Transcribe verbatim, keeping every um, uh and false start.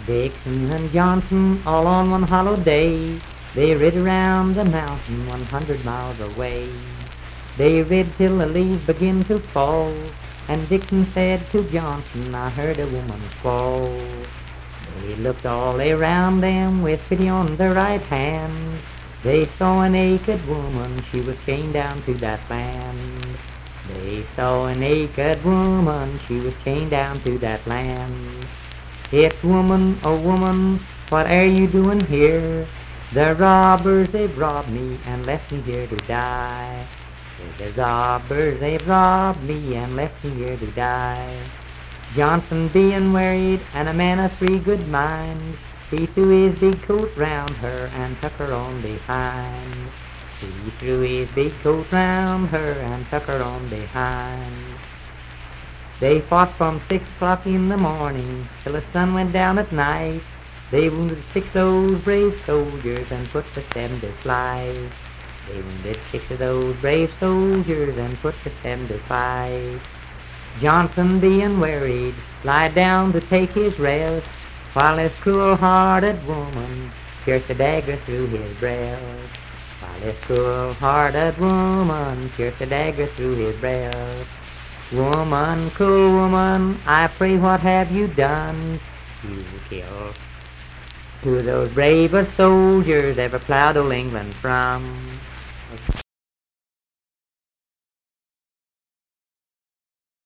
Dixon and Johnson, all on one hollow day, they rid around the mountain one hundred miles away. They rid till the leaves begin to fall, and Dixon said to Johnson, I heard a woman squall. They looked all around them with pity on their right hand. They saw a naked woman, she was chained down to that land. They saw a naked woman, she was chained down to that land. It's woman, oh woman, what are you doing here? The robbers, they've robbed me and left me here to die. The robbers, they've robbed me and left me here to die. Johnson being worried and a man of three good minds, he threw his big coat round her and took her on behind. He threw his big coat round her and took her on behind. They fought from six o'clock in the morning till the sun went down at night. They wounded six of those brave soldiers and put the seven to flight. They wounded six of those brave soldiers and put the seven to flight. Johnson being worried lied down to take his rest, while this cruel-hearted woman pierced a dagger through his breast. While this cruel-hearted woman pierced a dagger through his breast. Woman, cruel woman, I pray what have you done? You killed two of those bravest soldiers ever plowed old England from.